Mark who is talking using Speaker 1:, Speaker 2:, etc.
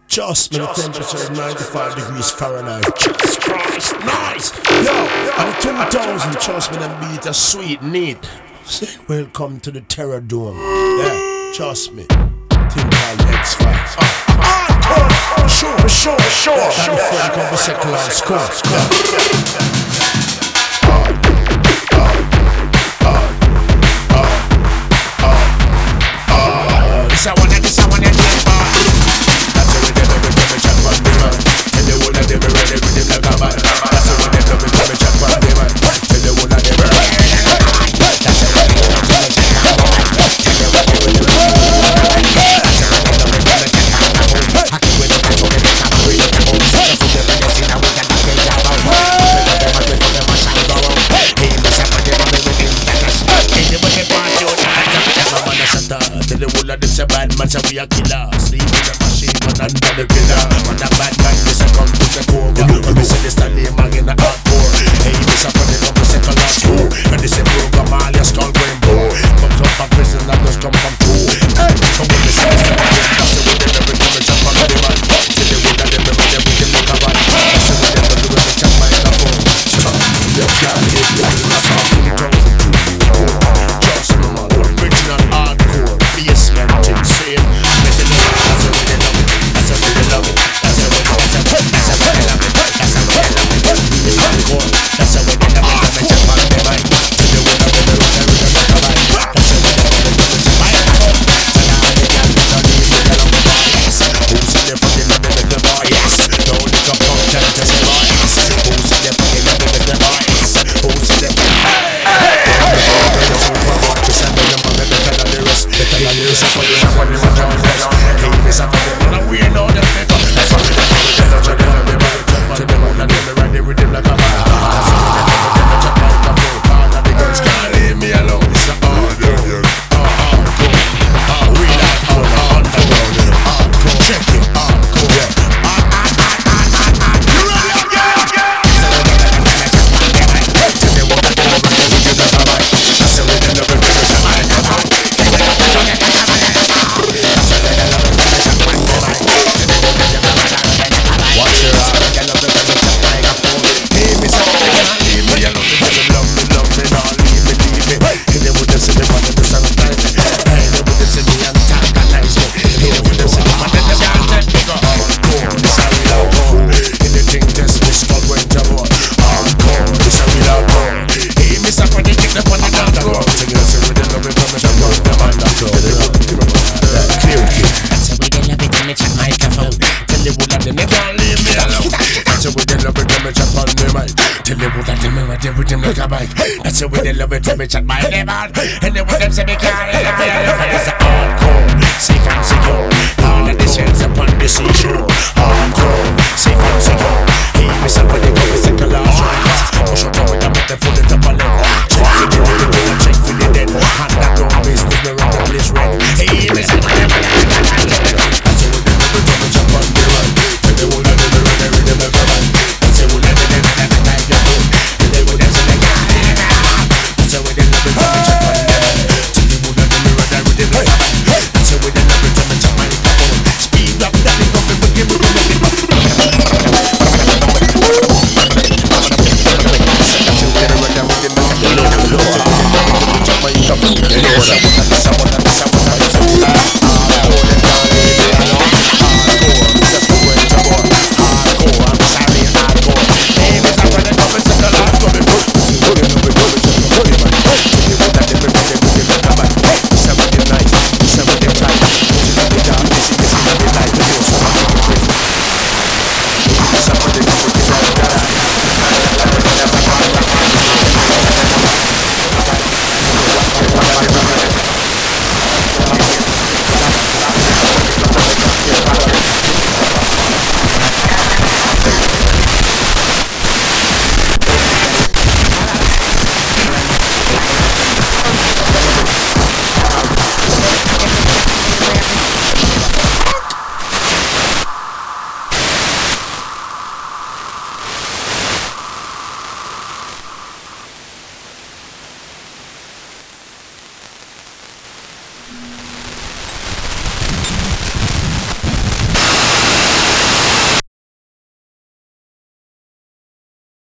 Speaker 1: Just me, the temperature is 95 degrees Fahrenheit. Jesus Christ, nice! Yo, and the 2000, trust me, them beat are sweet, neat. Say welcome to the Terror Dome. Yeah, trust me. Think called X-Files. Hardcore! For sure. That's before they come for second line score. This I wanna get back. That's the way they love it, let me chat about the man. Tell the one that they be ready with them like a man. That's the way they love it, let me chat about the man. Tell the one that they be ready. That's the way they love it, let me chat about the man. Tell the one that they be ready. That's the way they love it, let me chat about the man. I can't wait to go to the top of the home. So the food that they see now we got to get out of the home. They come and shine the road. Hey, we say for the money with him, that's us. Hey, they want to party on the hands up. I'm on the shutter. Tell the one that them say bad man say we a killer. Sleep in the machine man under the pillar. Man a bad man, this a come to the core. We say this the name man in the hardcore. Hey, this a funny couple second last school. And this a program all your skull going blue. Comes up from prison and just come from true. Hey, so when they say this the name, that's the way they never come and jump on the man. Till they would have them ready with them like a man. That's the way they never do when they jump microphone. They can't hit me. That's how 2002. Just me man, original hardcore. Basement thing same. That's the way they love it. That's the way they love it. That's the way they love it. That's the way they love it. That's the way they love it. It's hardcore. That's the way they love it. They jump on the mic. Till they would have them ready with them like a man. That's the way they love it. It's microphone. So now they can't leave me alone. Yes. Who's in there fucking love it with the boy? Yes. Don't look up on them to say boy. Yes. Who's in there fucking love it with the boy? Yes. Who's in there fucking lyrics for you and when you were down less. Hey, this a fucking one we know them make up. That's why we never tell us you're gonna be ready to them all and them riding with them like a man. That's why we never tell us you're like a fool. All of the girls can't leave me alone. It's a hardcore, hardcore, we like underground, hardcore, check it, hardcore, yeah. You ready again? So we never tell us you're like a man. Till they walk up over and we get like a man. That's why we never tell us you're like a man. Watch your eyes. I love the way you chat microphone. Hey, me say I can't leave me alone. Tell them love me, don't leave me. Hey, they wouldn't see me wanting to sanitize me. Hey, they wouldn't see me antagonize me. Hey, they wouldn't see me wanting to can't let me go. Hardcore, this a real hardcore. Anything test me skull when you want. Hardcore, this a real hardcore. Hey, me say for the kick up on the hardcore. Sing it, say we the love it, come and jump on the man. Clear kid. That's the way they love it, when me chat microphone. Tell the wood that they can't leave me alone. That's the way they love it, when me chat on the mic. Tell the wood that they me ready with them like a bike. That's the way they love it, when me chat my name on. And the wood them say me can't leave me alone. It's a hardcore.